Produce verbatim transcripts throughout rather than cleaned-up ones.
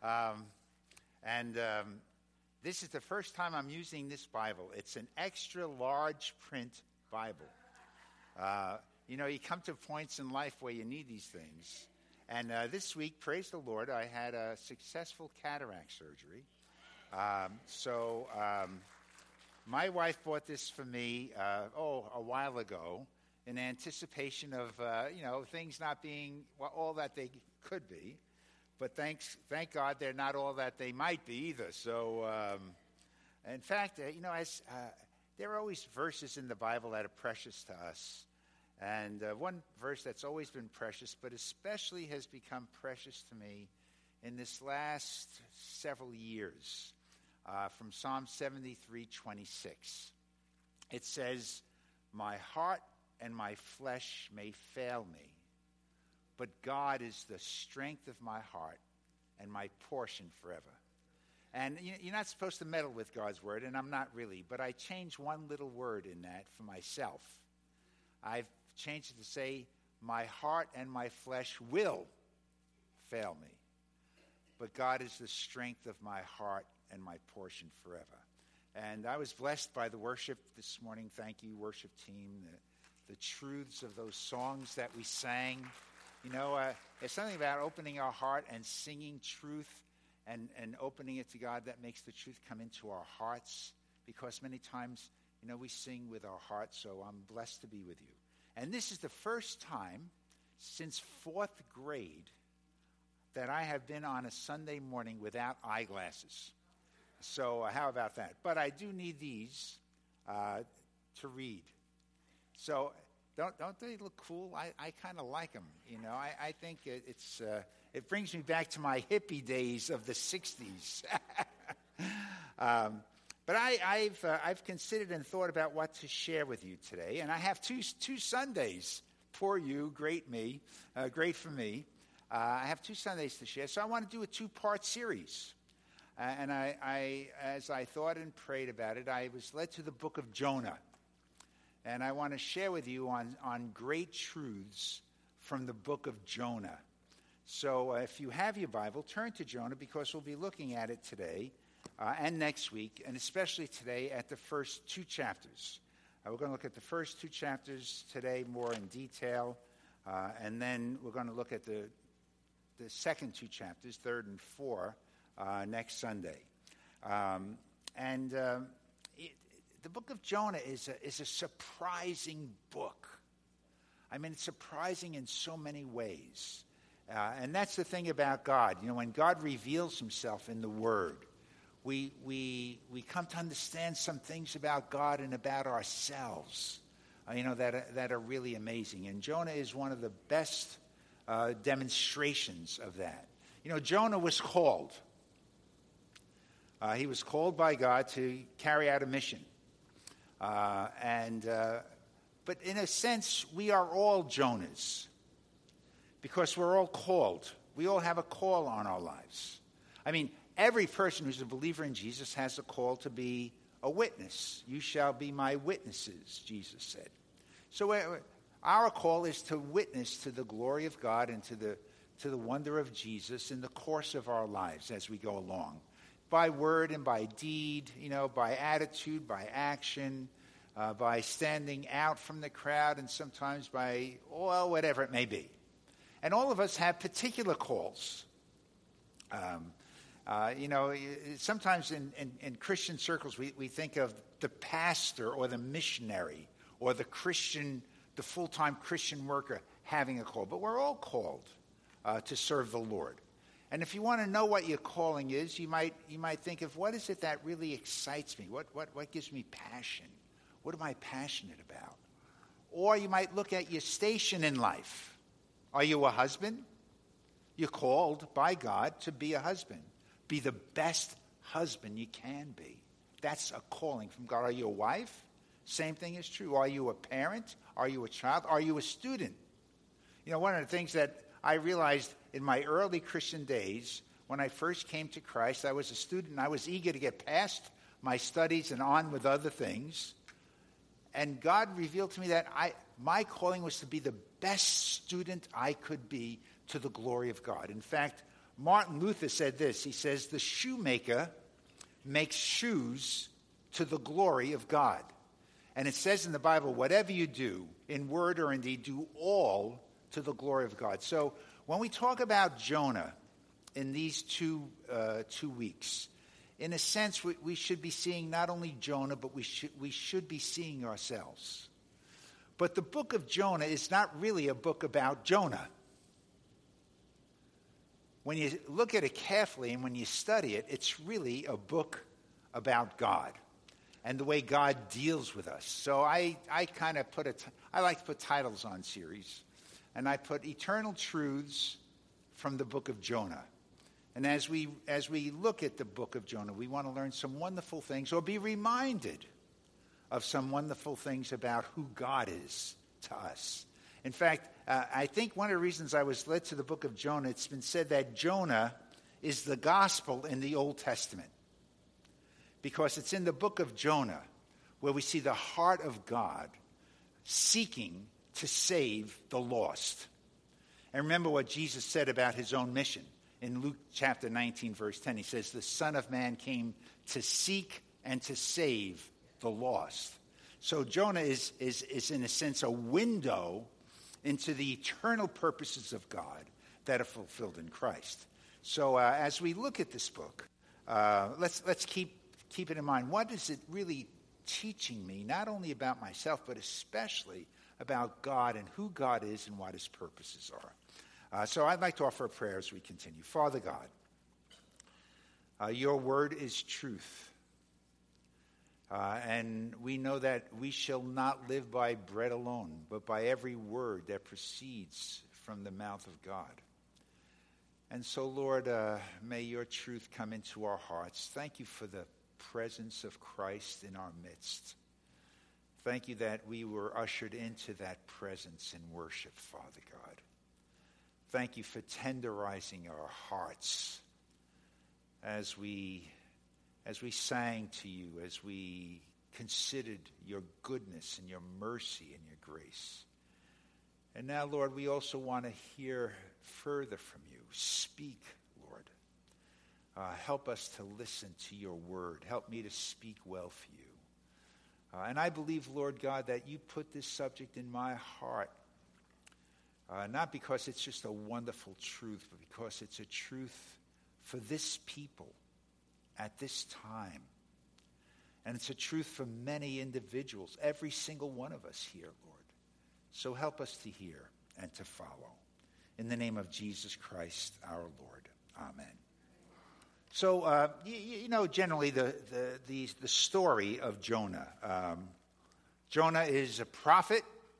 Um, and um, this is the first time I'm using this Bible. It's an extra large print Bible. Uh, you know, you come to points in life where you need these things. And uh, this week, praise the Lord, I had a successful cataract surgery. Um, so um, my wife bought this for me, uh, oh, a while ago, in anticipation of, uh, you know, things not being well, all that they could be. But thanks, thank God they're not all that they might be either. So, um, in fact, uh, you know, as uh, there are always verses in the Bible that are precious to us. And uh, one verse that's always been precious, but especially has become precious to me in this last several years, uh, from Psalm seventy-three twenty-six. It says, "My heart and my flesh may fail me, but God is the strength of my heart and my portion forever." And you're not supposed to meddle with God's word, and I'm not really, but I changed one little word in that for myself. I've changed it to say, "My heart and my flesh will fail me, but God is the strength of my heart and my portion forever." And I was blessed by the worship this morning. Thank you, worship team. The, the truths of those songs that we sang. You know, uh, there's something about opening our heart and singing truth and, and opening it to God that makes the truth come into our hearts, because many times, you know, we sing with our hearts. So I'm blessed to be with you. And this is the first time since fourth grade that I have been on a Sunday morning without eyeglasses. So uh, how about that? But I do need these uh, to read. So don't don't they look cool? I, I kind of like them. You know, I, I think it, it's uh, it brings me back to my hippie days of the sixties. um, But I, I've uh, I've considered and thought about what to share with you today, and I have two two Sundays. Poor you, great me, uh, great for me. Uh, I have two Sundays to share, so I want to do a two-part series. Uh, and I, I, as I thought and prayed about it, I was led to the book of Jonah, and I want to share with you on on great truths from the book of Jonah. So, uh, if you have your Bible, turn to Jonah, because we'll be looking at it today. Uh, and next week, and especially today at the first two chapters. Uh, we're going to look at the first two chapters today more in detail, uh, and then we're going to look at the the second two chapters, third and four, uh, next Sunday. Um, and um, it, the book of Jonah is a, is a surprising book. I mean, it's surprising in so many ways. Uh, and that's the thing about God. You know, when God reveals himself in the Word, We we we come to understand some things about God and about ourselves, uh, you know, that are, that are really amazing. And Jonah is one of the best uh, demonstrations of that. You know, Jonah was called. Uh, he was called by God to carry out a mission. Uh, and uh, but in a sense, we are all Jonahs, because we're all called. We all have a call on our lives. I mean, every person who's a believer in Jesus has a call to be a witness. You shall be my witnesses, Jesus said. So uh, our call is to witness to the glory of God and to the to the wonder of Jesus in the course of our lives as we go along, by word and by deed, you know, by attitude, by action, uh, by standing out from the crowd, and sometimes by, well, whatever it may be. And all of us have particular calls. Um Uh, you know, sometimes in, in, in Christian circles, we, we think of the pastor or the missionary or the Christian, the full-time Christian worker having a call. But we're all called uh, to serve the Lord. And if you want to know what your calling is, you might you might think of, what is it that really excites me? What what what gives me passion? What am I passionate about? Or you might look at your station in life. Are you a husband? You're called by God to be a husband. Be the best husband you can be. That's a calling from God. Are you a wife? Same thing is true. Are you a parent? Are you a child? Are you a student? You know, one of the things that I realized in my early Christian days, when I first came to Christ, I was a student. I was eager to get past my studies and on with other things. And God revealed to me that I my calling was to be the best student I could be to the glory of God. In fact, Martin Luther said this. He says, the shoemaker makes shoes to the glory of God. And it says in the Bible, whatever you do, in word or in deed, do all to the glory of God. So when we talk about Jonah in these two uh, two weeks, in a sense, we, we should be seeing not only Jonah, but we should, we should be seeing ourselves. But the book of Jonah is not really a book about Jonah. When you look at it carefully and when you study it, it's really a book about God and the way God deals with us. So I, I kind of put a, t- I like to put titles on series. And I put Eternal Truths from the book of Jonah. And as we as we look at the book of Jonah, we want to learn some wonderful things or be reminded of some wonderful things about who God is to us. In fact, uh, I think one of the reasons I was led to the book of Jonah, it's been said that Jonah is the gospel in the Old Testament. Because it's in the book of Jonah where we see the heart of God seeking to save the lost. And remember what Jesus said about his own mission. In Luke chapter nineteen, verse ten, he says, the Son of Man came to seek and to save the lost. So Jonah is, is, is in a sense, a window into the eternal purposes of God that are fulfilled in Christ. So uh, as we look at this book, uh, let's let's keep keep it in mind. What is it really teaching me, not only about myself, but especially about God and who God is and what his purposes are? Uh, so I'd like to offer a prayer as we continue. Father God, uh, your word is truth. Uh, and we know that we shall not live by bread alone, but by every word that proceeds from the mouth of God. And so, Lord, uh, may your truth come into our hearts. Thank you for the presence of Christ in our midst. Thank you that we were ushered into that presence in worship, Father God. Thank you for tenderizing our hearts as we as we sang to you, as we considered your goodness and your mercy and your grace. And now, Lord, we also want to hear further from you. Speak, Lord. Uh, help us to listen to your word. Help me to speak well for you. Uh, and I believe, Lord God, that you put this subject in my heart, uh, not because it's just a wonderful truth, but because it's a truth for this people at this time. And it's a truth for many individuals, every single one of us here, Lord. So help us to hear and to follow. In the name of Jesus Christ, our Lord. Amen. So, uh, you, you know, generally the, the, the, the story of Jonah. Um, Jonah is a prophet.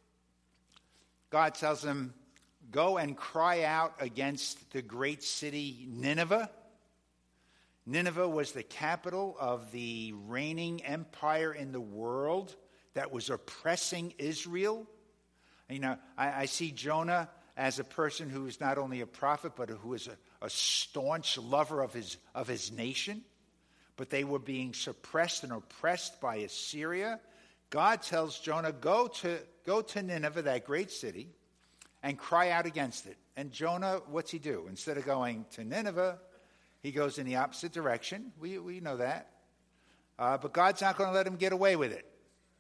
God tells him, go and cry out against the great city Nineveh. Nineveh was the capital of the reigning empire in the world that was oppressing Israel. You know, I, I see Jonah as a person who is not only a prophet, but who is a, a staunch lover of his of his nation. But they were being suppressed and oppressed by Assyria. God tells Jonah, go to go to Nineveh, that great city, and cry out against it. And Jonah, what's he do? Instead of going to Nineveh, he goes in the opposite direction. We we know that. Uh, but God's not going to let him get away with it.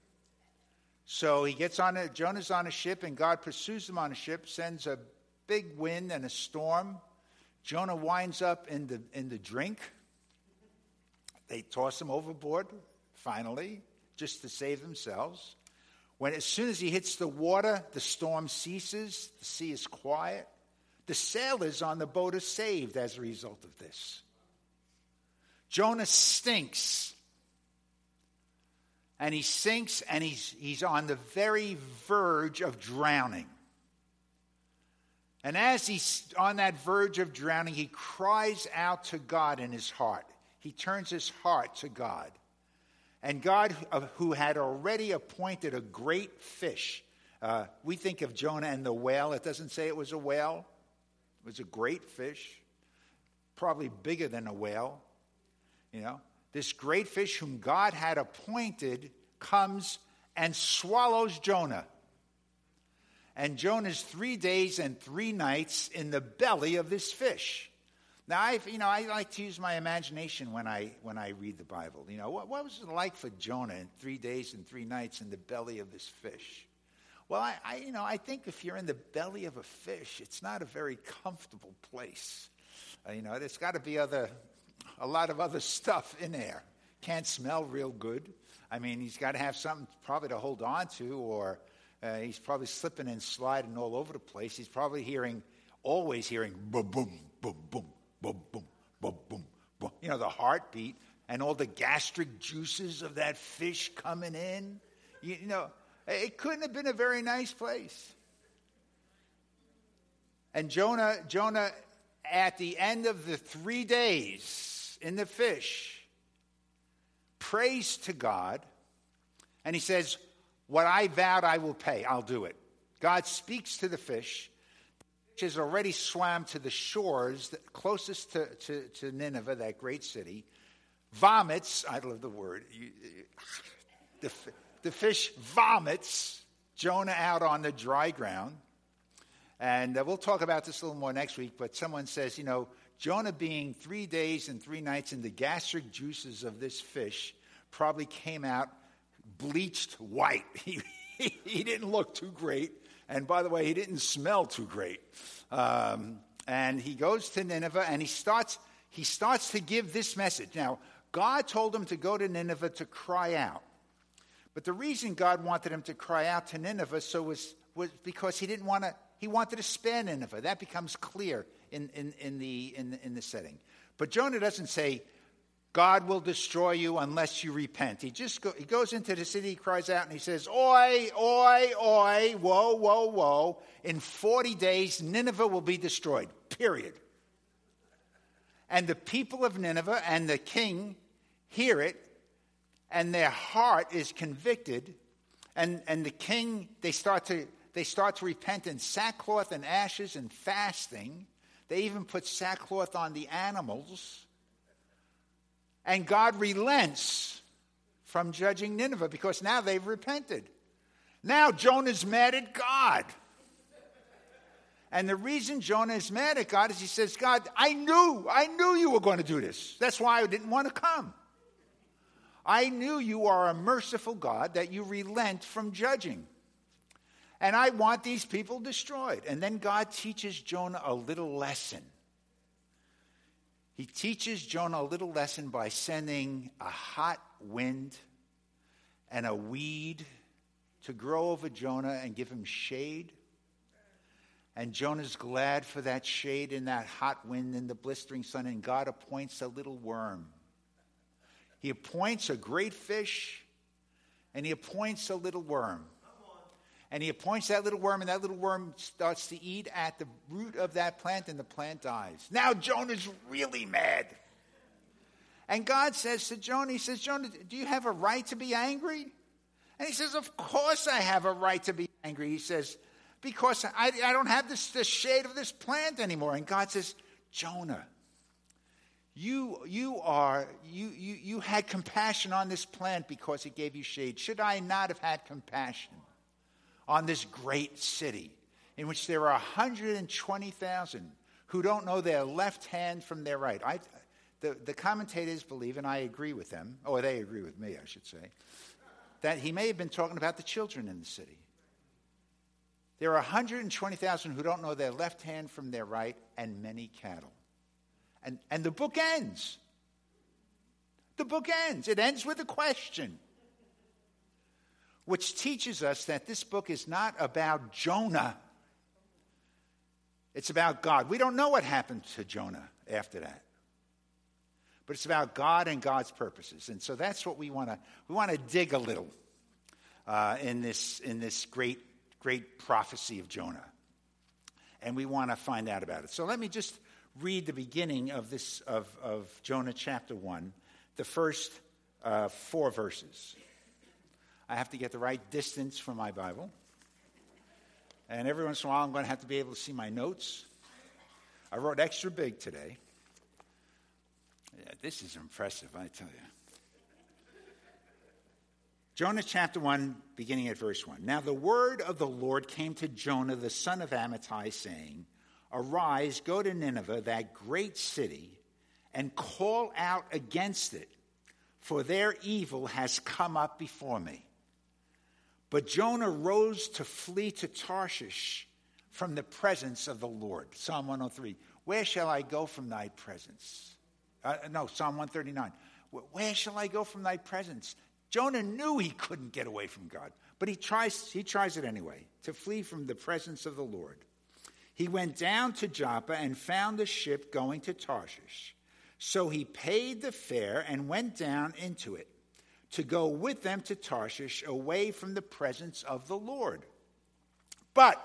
So he gets on a, Jonah's on a ship, and God pursues him on a ship, sends a big wind and a storm. Jonah winds up in the in the drink. They toss him overboard, finally, just to save themselves. When as soon as he hits the water, the storm ceases, the sea is quiet. The sailors on the boat are saved as a result of this. Jonah stinks. And he sinks, and he's, he's on the very verge of drowning. And as he's on that verge of drowning, he cries out to God in his heart. He turns his heart to God. And God, who had already appointed a great fish. Uh, we think of Jonah and the whale. It doesn't say it was a whale. It was a great fish. Probably bigger than a whale. You know. This great fish whom God had appointed comes and swallows Jonah. And Jonah's three days and three nights in the belly of this fish. Now, I, you know, I like to use my imagination when I when I read the Bible. You know, what, what was it like for Jonah in three days and three nights in the belly of this fish? Well, I, I you know, I think if you're in the belly of a fish, it's not a very comfortable place. Uh, you know, there's got to be other, a lot of other stuff in there. Can't smell real good. I mean, he's got to have something probably to hold on to, or uh, he's probably slipping and sliding all over the place. He's probably hearing, always hearing boom, boom, boom, boom. Boom, boom, boom, boom, boom. You know, the heartbeat and all the gastric juices of that fish coming in. You, you know, it couldn't have been a very nice place. And Jonah, Jonah, at the end of the three days in the fish, prays to God, and he says, what I vowed I will pay, I'll do it. God speaks to the fish. Has already swam to the shores closest to, to, to Nineveh, that great city, vomits, I love the word, you, the, the fish vomits Jonah out on the dry ground. And uh, we'll talk about this a little more next week, but someone says, you know, Jonah being three days and three nights in the gastric juices of this fish probably came out bleached white. He, he, he didn't look too great. And by the way, he didn't smell too great. Um, and he goes to Nineveh, and he starts, he starts to give this message. Now, God told him to go to Nineveh to cry out. But the reason God wanted him to cry out to Nineveh so was, was because he didn't want to, he wanted to spare Nineveh. That becomes clear in, in, in, the, in, in the setting. But Jonah doesn't say, God will destroy you unless you repent. He just go, he goes into the city, he cries out, and he says, oi, oi, oi, whoa, whoa, whoa. In forty days, Nineveh will be destroyed, period. And the people of Nineveh and the king hear it, and their heart is convicted. And, and the king, they start to they start to repent in sackcloth and ashes and fasting. They even put sackcloth on the animals. And God relents from judging Nineveh because now they've repented. Now Jonah's mad at God. And the reason Jonah is mad at God is he says, God, I knew, I knew you were going to do this. That's why I didn't want to come. I knew you are a merciful God, that you relent from judging. And I want these people destroyed. And then God teaches Jonah a little lesson. He teaches Jonah a little lesson by sending a hot wind and a weed to grow over Jonah and give him shade. And Jonah's glad for that shade and that hot wind and the blistering sun, and God appoints a little worm. He appoints a great fish, and he appoints a little worm. And he appoints that little worm, and that little worm starts to eat at the root of that plant, and the plant dies. Now Jonah's really mad. And God says to Jonah, he says, Jonah, do you have a right to be angry? And he says, of course I have a right to be angry. He says, because I, I don't have this, the shade of this plant anymore. And God says, Jonah, you, you, are, you, you, you had compassion on this plant because it gave you shade. Should I not have had compassion on this great city in which there are one hundred twenty thousand who don't know their left hand from their right? I, the, the commentators believe, and I agree with them, or they agree with me, I should say, that he may have been talking about the children in the city. There are one hundred twenty thousand who don't know their left hand from their right, and many cattle. And, and the book ends. The book ends. It ends with a question, which teaches us that this book is not about Jonah. It's about God. We don't know what happened to Jonah after that. But it's about God and God's purposes. And so that's what we want to we want to dig a little uh, in this in this great, great prophecy of Jonah. And we want to find out about it. So let me just read the beginning of this of, of Jonah chapter one, the first uh, four verses. I have to get the right distance from my Bible. And every once in a while, I'm going to have to be able to see my notes. I wrote extra big today. Yeah, this is impressive, I tell you. Jonah chapter one, beginning at verse one. Now the word of the Lord came to Jonah, the son of Amittai, saying, Arise, go to Nineveh, that great city, and call out against it, for their evil has come up before me. But Jonah rose to flee to Tarshish from the presence of the Lord. Psalm one oh three. Where shall I go from thy presence? Uh, no, Psalm one thirty-nine. Where shall I go from thy presence? Jonah knew he couldn't get away from God, but he tries, he tries it anyway, to flee from the presence of the Lord. He went down to Joppa and found a ship going to Tarshish. So he paid the fare and went down into it to go with them to Tarshish, away from the presence of the Lord. But,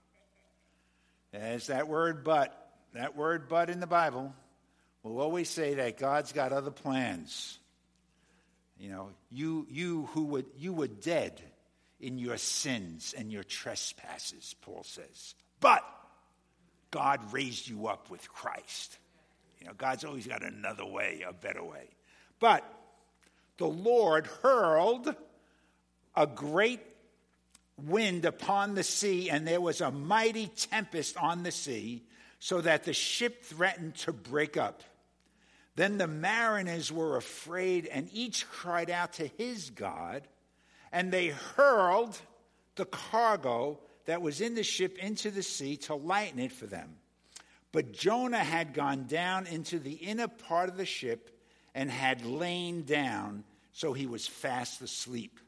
there's that word but, that word but in the Bible will always say that God's got other plans. You know, you you who would you were dead in your sins and your trespasses, Paul says. But God raised you up with Christ. You know, God's always got another way, a better way. But the Lord hurled a great wind upon the sea, and there was a mighty tempest on the sea, so that the ship threatened to break up. Then the mariners were afraid, and each cried out to his God, and they hurled the cargo that was in the ship into the sea to lighten it for them. But Jonah had gone down into the inner part of the ship and had lain down, so he was fast asleep.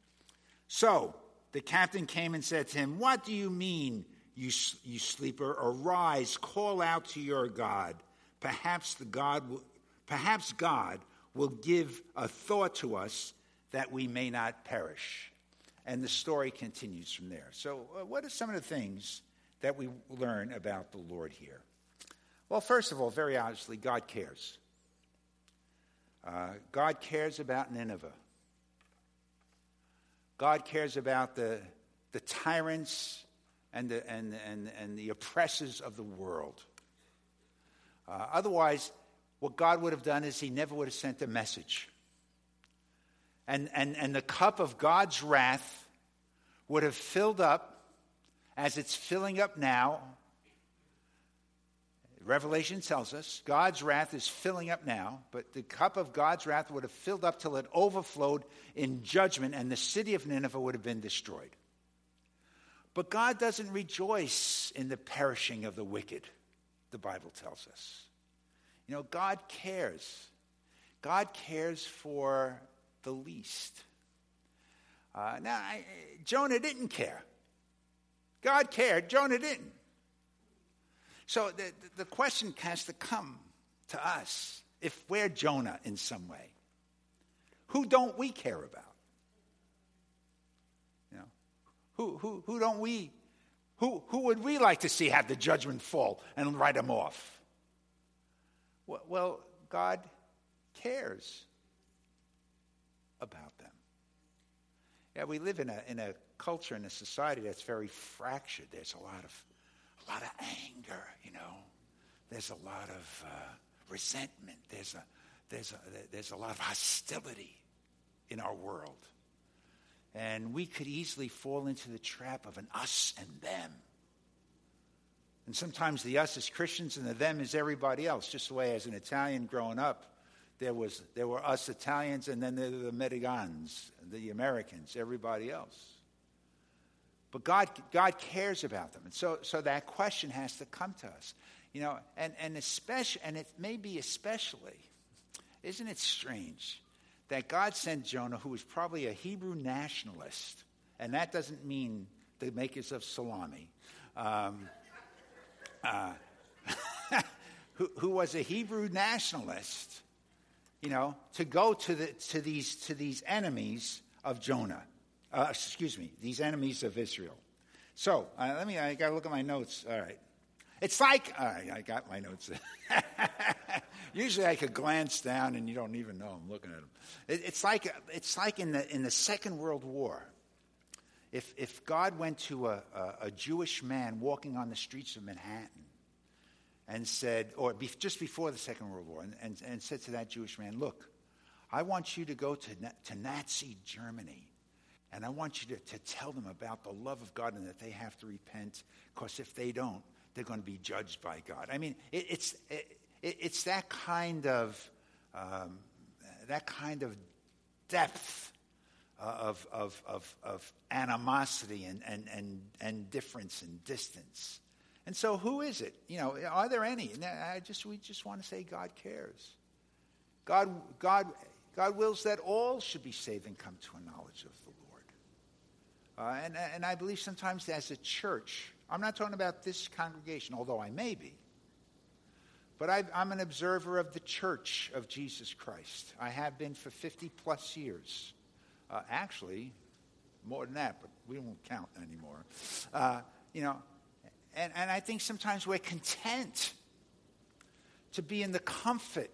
So the captain came and said to him, "What do you mean, you, you sleeper? Arise, call out to your God. Perhaps the God will, perhaps God will give a thought to us that we may not perish." And the story continues from there. So uh, what are some of the things that we learn about the Lord here? Well, first of all, very obviously, God cares. Uh, God cares about Nineveh. God cares about the, the tyrants and the, and, and, and the oppressors of the world. Uh, otherwise, what God would have done is he never would have sent a message. And, and, and the cup of God's wrath would have filled up as it's filling up now. Revelation tells us God's wrath is filling up now, but the cup of God's wrath would have filled up till it overflowed in judgment, and the city of Nineveh would have been destroyed. But God doesn't rejoice in the perishing of the wicked, the Bible tells us. You know, God cares. God cares for the least. Uh, now, I, Jonah didn't care. God cared. Jonah didn't. So the, the question has to come to us, if we're Jonah in some way. Who don't we care about? You know, who who who don't we? Who who would we like to see have the judgment fall and write them off? Well, well God cares about them. Yeah, we live in a in a culture, in a society that's very fractured. There's a lot of a lot of anger, you know. There's a lot of uh, resentment. There's a there's a there's a lot of hostility in our world, and we could easily fall into the trap of an us and them. And sometimes the us is Christians, and the them is everybody else. Just the way, as an Italian growing up, there was there were us Italians, and then there were the Americans, the Americans, everybody else. But God, God cares about them, and so, so that question has to come to us, you know. And and especially, and it may be especially, isn't it strange that God sent Jonah, who was probably a Hebrew nationalist, and that doesn't mean the makers of salami, um, uh, who, who was a Hebrew nationalist, you know, to go to the to these to these enemies of Jonah. Uh, excuse me, these enemies of Israel. So, uh, let me, I got to look at my notes. All right. It's like, all right, I got my notes. Usually I could glance down and you don't even know I'm looking at them. It, it's like, it's like in the in the Second World War. If if God went to a, a, a Jewish man walking on the streets of Manhattan and said, or be, just before the Second World War, and, and, and said to that Jewish man, look, I want you to go to, to Nazi Germany. And I want you to, to tell them about the love of God and that they have to repent, because if they don't, they're going to be judged by God. I mean, it, it's it, it's that kind of um, that kind of depth of of of, of animosity and, and and and difference and distance. And so, who is it? You know, are there any? And I just we just want to say God cares. God God God wills that all should be saved and come to a knowledge of the Lord. Uh, and and I believe sometimes as a church, I'm not talking about this congregation, although I may be. But I've, I'm an observer of the Church of Jesus Christ. I have been for fifty plus years. Uh, actually, more than that, but we won't count anymore. Uh, you know, and, and I think sometimes we're content to be in the comfort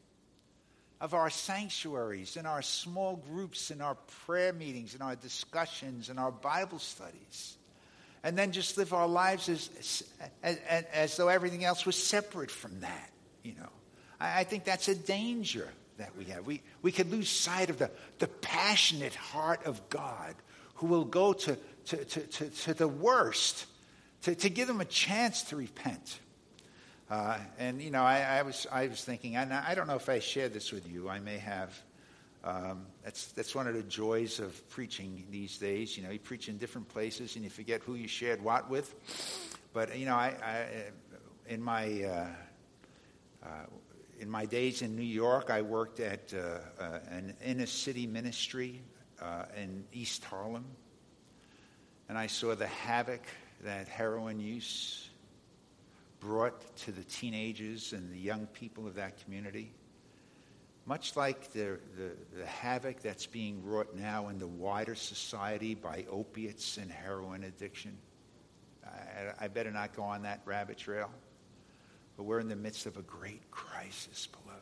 of our sanctuaries, in our small groups, in our prayer meetings, in our discussions, in our Bible studies, and then just live our lives as, as, as, as though everything else was separate from that. You know, I, I think that's a danger that we have. We we could lose sight of the, the passionate heart of God, who will go to to to, to, to the worst to, to give them a chance to repent. Uh, and you know, I, I was I was thinking, and I don't know if I shared this with you. I may have. Um, that's that's one of the joys of preaching these days. You know, you preach in different places, and you forget who you shared what with. But you know, I, I in my uh, uh, in my days in New York, I worked at uh, uh, an inner city ministry uh, in East Harlem, and I saw the havoc that heroin use brought to the teenagers and the young people of that community. Much like the, the, the havoc that's being wrought now in the wider society by opiates and heroin addiction. I, I better not go on that rabbit trail. But we're in the midst of a great crisis, beloved.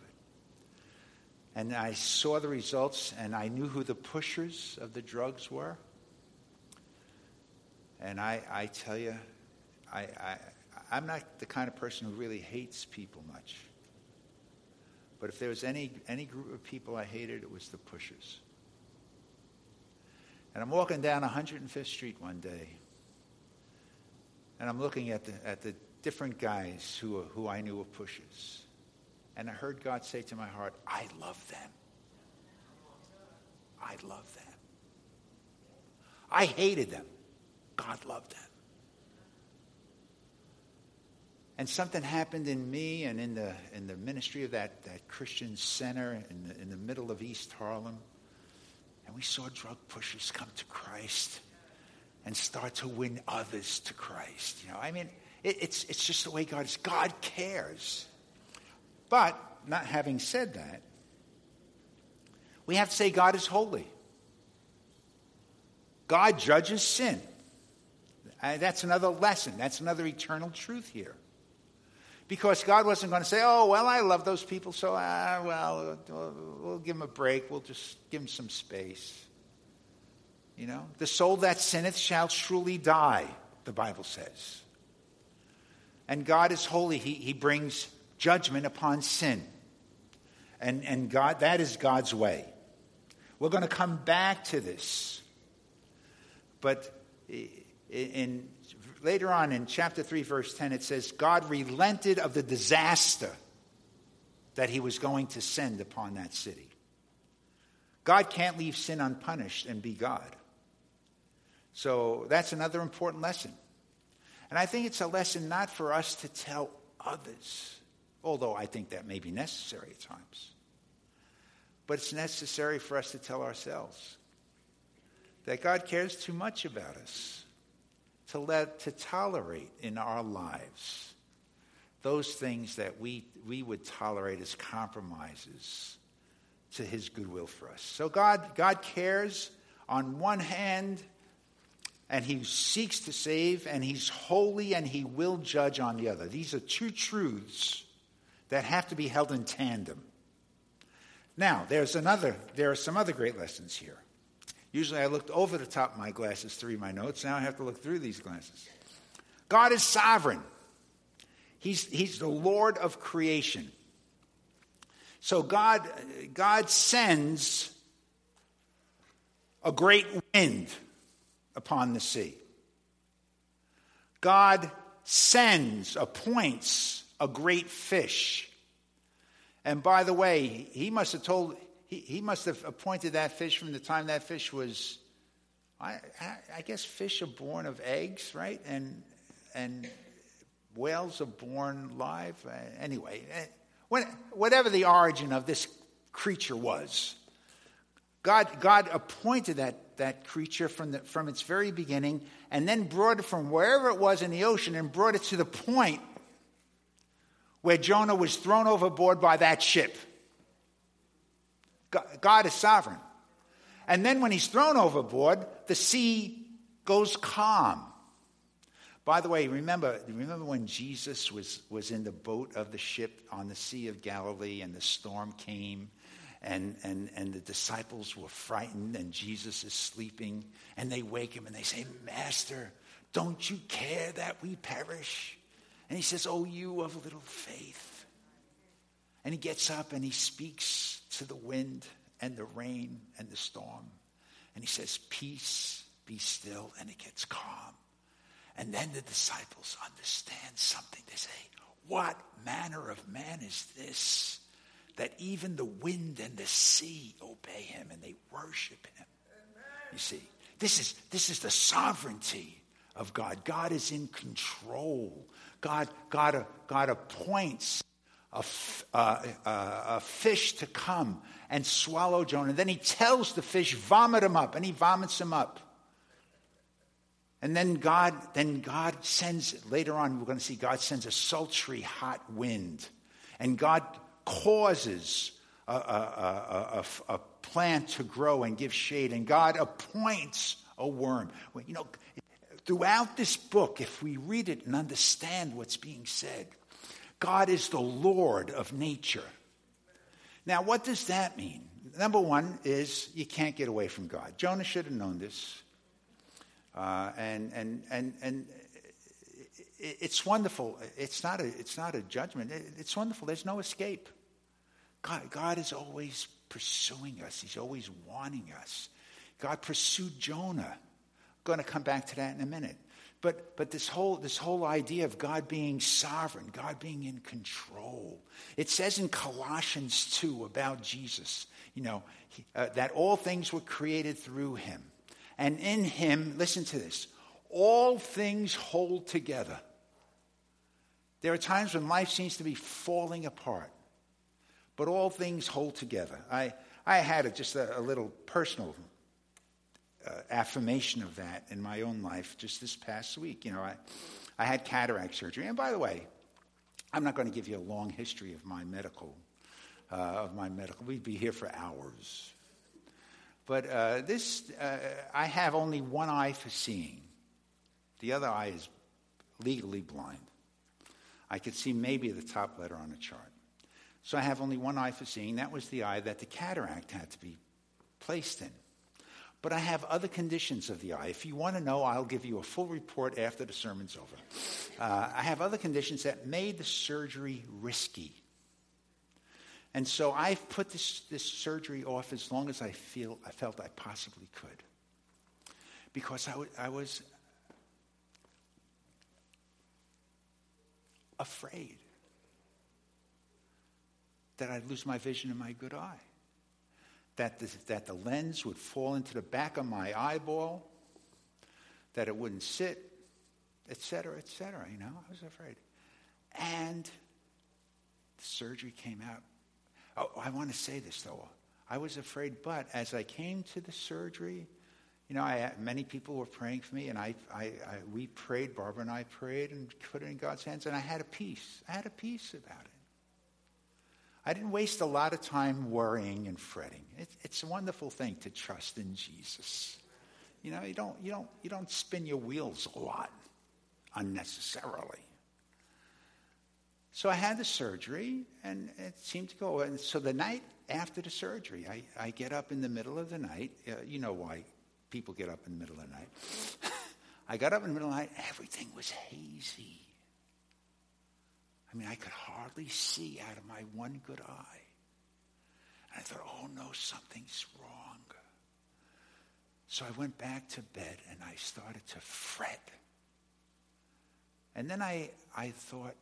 And I saw the results, and I knew who the pushers of the drugs were. And I, I tell you, I, I, I'm not the kind of person who really hates people much. But if there was any, any group of people I hated, it was the pushers. And I'm walking down one hundred fifth Street one day, and I'm looking at the at the different guys who who I knew were pushers. And I heard God say to my heart, I love them. I love them. I hated them. God loved them. And something happened in me and in the in the ministry of that, that Christian center in the, in the middle of East Harlem. And we saw drug pushers come to Christ and start to win others to Christ. You know, I mean, it, it's it's just the way God is. God cares. But not having said that, we have to say God is holy. God judges sin. Uh, that's another lesson. That's another eternal truth here. Because God wasn't going to say, oh, well, I love those people, so, uh, well, we'll, we'll give them a break. We'll just give them some space. You know, the soul that sinneth shall surely die, the Bible says. And God is holy. He, he brings judgment upon sin. And, and God, that is God's way. We're going to come back to this. But in... in Later on in chapter three, verse ten, it says, God relented of the disaster that he was going to send upon that city. God can't leave sin unpunished and be God. So that's another important lesson. And I think it's a lesson not for us to tell others, although I think that may be necessary at times. But it's necessary for us to tell ourselves that God cares too much about us to let to tolerate in our lives those things that we we would tolerate as compromises to his goodwill for us. So God God cares on one hand, and he seeks to save, and he's holy, and he will judge on the other. These are two truths that have to be held in tandem. Now, there's another there are some other great lessons here. Usually I looked over the top of my glasses to read my notes. Now I have to look through these glasses. God is sovereign. He's, he's the Lord of creation. So God, God sends a great wind upon the sea. God sends, appoints a great fish. And by the way, he must have told, he, he must have appointed that fish from the time that fish was, I, I, I guess fish are born of eggs, right? And and whales are born live. Uh, anyway, uh, when, whatever the origin of this creature was, God God appointed that, that creature from the from its very beginning, and then brought it from wherever it was in the ocean and brought it to the point where Jonah was thrown overboard by that ship. God is sovereign. And then when he's thrown overboard, the sea goes calm. By the way, remember, remember when Jesus was, was in the boat of the ship on the Sea of Galilee and the storm came and, and, and the disciples were frightened and Jesus is sleeping and they wake him and they say, Master, don't you care that we perish? And he says, oh, you of little faith. And he gets up and he speaks to the wind and the rain and the storm. And he says, peace, be still, and it gets calm. And then the disciples understand something. They say, what manner of man is this, that even the wind and the sea obey him and they worship him? Amen. You see, this is, this is the sovereignty of God. God is in control. God, God, God appoints a, f- uh, uh, a fish to come and swallow Jonah. And then he tells the fish, vomit him up, and he vomits him up. And then God, then God sends, later on we're going to see God sends a sultry hot wind. And God causes a, a, a, a, a plant to grow and give shade. And God appoints a worm. Well, you know, throughout this book, if we read it and understand what's being said, God is the Lord of nature. Now, what does that mean? Number one is you can't get away from God. Jonah should have known this. Uh, and and and and it's wonderful. It's not a it's not a judgment. It's wonderful. There's no escape. God, God is always pursuing us. He's always wanting us. God pursued Jonah. I'm going to come back to that in a minute. But but this whole this whole idea of God being sovereign, God being in control. It says in Colossians two about Jesus, you know, he, uh, that all things were created through him. And in him, listen to this, all things hold together. There are times when life seems to be falling apart, but all things hold together. I, I had a, just a, a little personal uh, affirmation of that in my own life just this past week. You know, I, I had cataract surgery. And by the way, I'm not going to give you a long history of my medical, uh, of my medical. We'd be here for hours. But uh, this, uh, I have only one eye for seeing. The other eye is legally blind. I could see maybe the top letter on a chart. So I have only one eye for seeing. That was the eye that the cataract had to be placed in. But I have other conditions of the eye. If you want to know, I'll give you a full report after the sermon's over. Uh, I have other conditions that made the surgery risky. And so I've put this, this surgery off as long as I feel I felt I possibly could. Because I, w- I was afraid that I'd lose my vision in my good eye. That the, that the lens would fall into the back of my eyeball, that it wouldn't sit, et cetera, et cetera. You know, I was afraid. And the surgery came out. Oh, I want to say this, though. I was afraid, but as I came to the surgery, you know, I, many people were praying for me, and I, I, I, we prayed, Barbara and I prayed, and put it in God's hands, and I had a peace. I had a peace about it. I didn't waste a lot of time worrying and fretting. It, it's a wonderful thing to trust in Jesus. You know, you don't, you don't, you don't spin your wheels a lot unnecessarily. So I had the surgery, and it seemed to go. And so the night after the surgery, I, I get up in the middle of the night. Uh, you know why people get up in the middle of the night. I got up in the middle of the night, and everything was hazy. I mean, I could hardly see out of my one good eye. And I thought, oh, no, something's wrong. So I went back to bed, and I started to fret. And then I, I thought,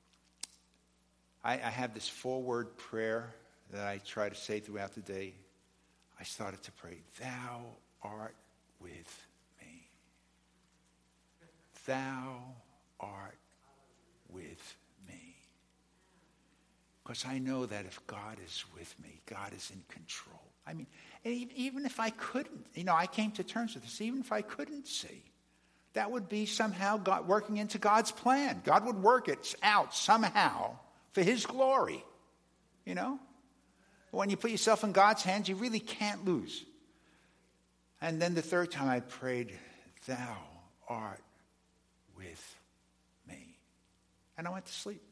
I, I have this four-word prayer that I try to say throughout the day. I started to pray, thou art with me. Thou art with me. Because I know that if God is with me, God is in control. I mean, even if I couldn't, you know, I came to terms with this, even if I couldn't see, that would be somehow God working into God's plan. God would work it out somehow for his glory, you know? When you put yourself in God's hands, you really can't lose. And then the third time I prayed, thou art with me. And I went to sleep.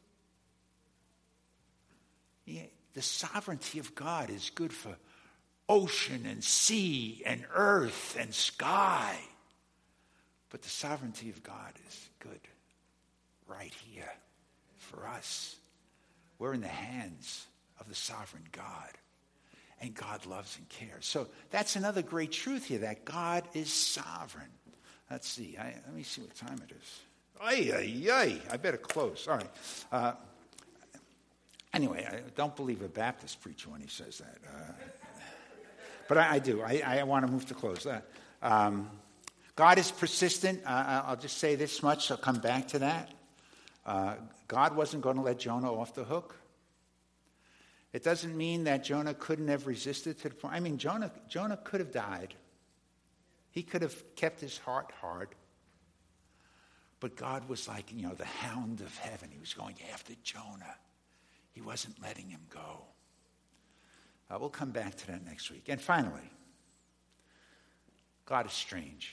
Yeah, the sovereignty of God is good for ocean and sea and earth and sky. But the sovereignty of God is good right here for us. We're in the hands of the sovereign God. And God loves and cares. So that's another great truth here, that God is sovereign. Let's see. I, let me see what time it is. Ay, ay, ay. I better close. All right. Uh, anyway, I don't believe a Baptist preacher when he says that. Uh, but I, I do. I, I want to move to close. Uh, um, God is persistent. Uh, I'll just say this much. I'll come back to that. Uh, God wasn't going to let Jonah off the hook. It doesn't mean that Jonah couldn't have resisted to the point. I mean, Jonah, Jonah could have died. He could have kept his heart hard. But God was like, you know, the hound of heaven. He was going after Jonah. He wasn't letting him go. Uh, we'll come back to that next week. And finally, God is strange.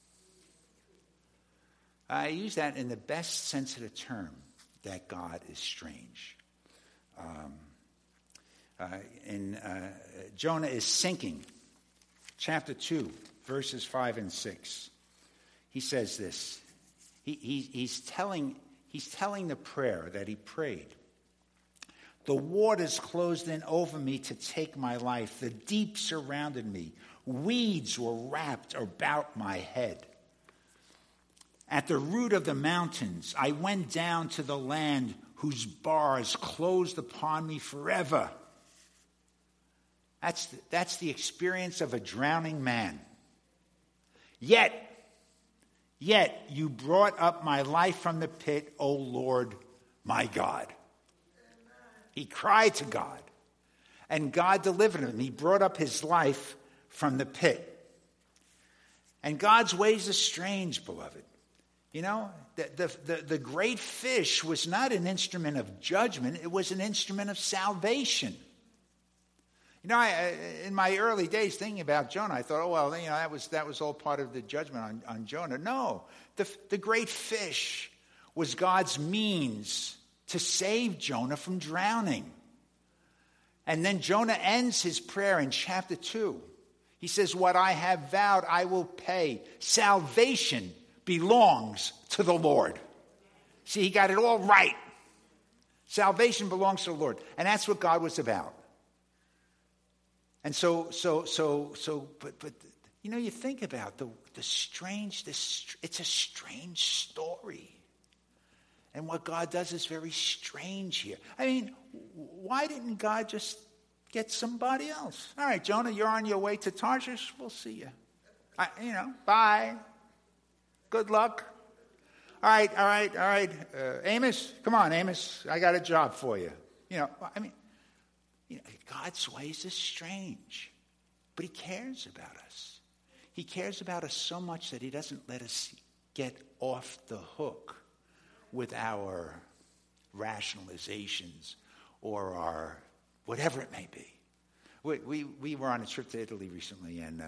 I use that in the best sense of the term, that God is strange. Um, uh, in uh, Jonah is sinking, chapter two, verses five and six. He says this. He, he, he's telling he's telling the prayer that he prayed. The waters closed in over me to take my life. The deep surrounded me. Weeds were wrapped about my head. At the root of the mountains, I went down to the land whose bars closed upon me forever. That's the, that's the experience of a drowning man. Yet, yet you brought up my life from the pit, O Lord, my God. He cried to God, and God delivered him. He brought up his life from the pit. And God's ways are strange, beloved. You know, the, the, the, the great fish was not an instrument of judgment. It was an instrument of salvation. You know, I, in my early days thinking about Jonah, I thought, oh, well, you know, that was that was all part of the judgment on, on Jonah. No, the, the great fish was God's means to save Jonah from drowning. And then Jonah ends his prayer in chapter two. He says, what I have vowed, I will pay. Salvation belongs to the Lord. See, he got it all right. Salvation belongs to the Lord. And that's what God was about. And so, so, so, so, but, but, you know, you think about the, the strange, this, it's a strange story. And what God does is very strange here. I mean, why didn't God just get somebody else? All right, Jonah, you're on your way to Tarshish. We'll see you. I, you know, bye. Good luck. All right, all right, all right. Uh, Amos, come on, Amos. I got a job for you. You know, I mean, you know, God's ways are strange, but he cares about us. He cares about us so much that he doesn't let us get off the hook with our rationalizations or our whatever it may be. We we, we were on a trip to Italy recently, and uh,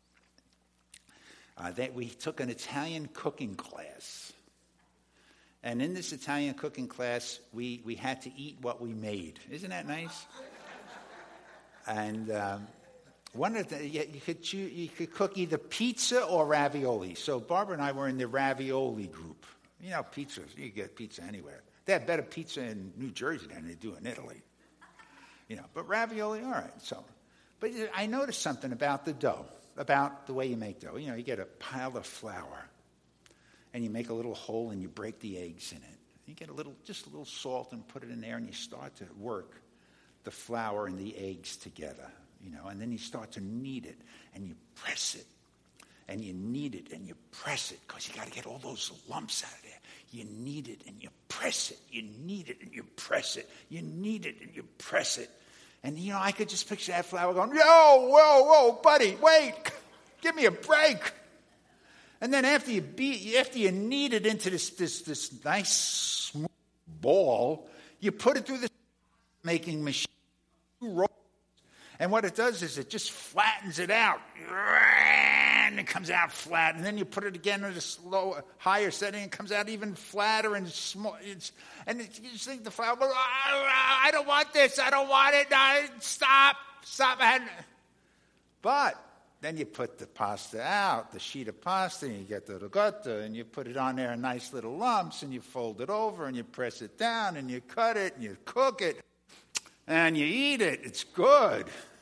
uh, they, we took an Italian cooking class. And in this Italian cooking class, we, we had to eat what we made. Isn't that nice? And um, one of the you, you could choose, you could cook either pizza or ravioli. So Barbara and I were in the ravioli group. You know, pizza, you get pizza anywhere. They have better pizza in New Jersey than they do in Italy. You know, but ravioli, all right. So, but I noticed something about the dough, about the way you make dough. You know, you get a pile of flour, and you make a little hole and you break the eggs in it. You get a little, just a little salt and put it in there, and you start to work the flour and the eggs together, you know, and then you start to knead it, and you press it, and you knead it, and you press it, because you got to get all those lumps out of there. You knead it, and you press it. You knead it, and you press it. You knead it, and you press it. And, you know, I could just picture that flour going, yo, whoa, whoa, buddy, wait, give me a break. And then after you beat, after you knead it into this, this, this nice smooth ball, you put it through the making machine. And what it does is it just flattens it out. And it comes out flat. And then you put it again at a slow, higher setting, and it comes out even flatter and small. It's, and it, you just think the flour, I don't want this. I don't want it. No, stop. Stop. But then you put the pasta out, the sheet of pasta, and you get the ricotta, and you put it on there in nice little lumps, and you fold it over, and you press it down, and you cut it, and you cook it. And you eat it. It's good.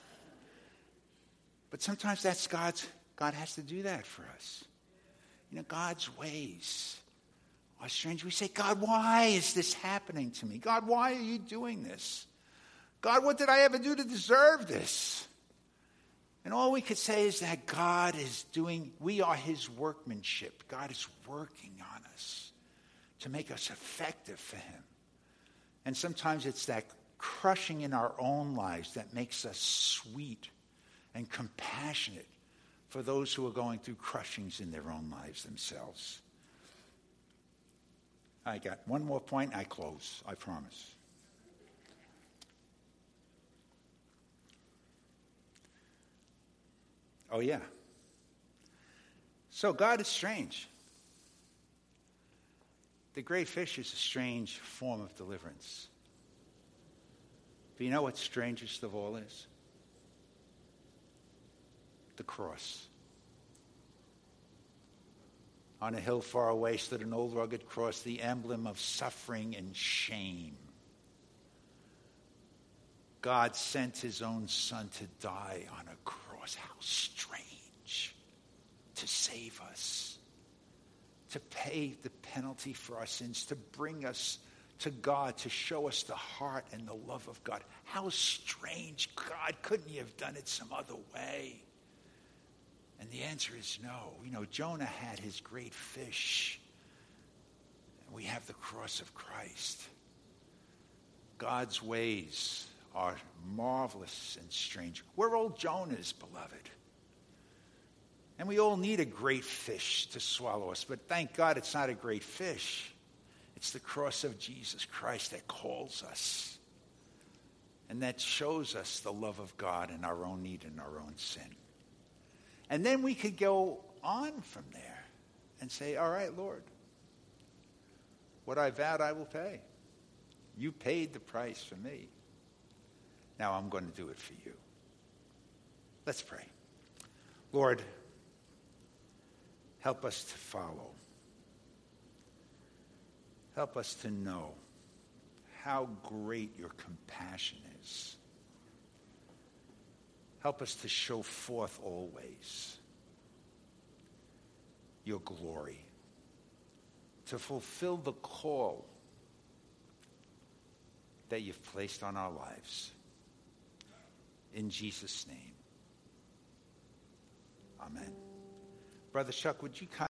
But sometimes that's God's, God has to do that for us. You know, God's ways are strange. We say, God, why is this happening to me? God, why are you doing this? God, what did I ever do to deserve this? And all we could say is that God is doing, we are his workmanship. God is working on us to make us effective for him. And sometimes it's that crushing in our own lives that makes us sweet and compassionate for those who are going through crushings in their own lives themselves. I got one more point, I close, I promise. Oh yeah. So God is strange. The great fish is a strange form of deliverance. But you know what strangest of all is? The cross. On a hill far away stood an old rugged cross, the emblem of suffering and shame. God sent his own son to die on a cross. How strange. To save us. To pay the penalty for our sins. To bring us to God, to show us the heart and the love of God. How strange. God, couldn't you have done it some other way? And the answer is no. You know, Jonah had his great fish. And we have the cross of Christ. God's ways are marvelous and strange. We're all Jonahs, beloved. And we all need a great fish to swallow us. But thank God it's not a great fish. It's the cross of Jesus Christ that calls us and that shows us the love of God and our own need and our own sin. And then we could go on from there and say, all right, Lord, what I vowed I will pay. You paid the price for me. Now I'm going to do it for you. Let's pray. Lord, help us to follow. Help us to know how great your compassion is. Help us to show forth always your glory, to fulfill the call that you've placed on our lives. In Jesus' name, amen. Brother Chuck, would you come?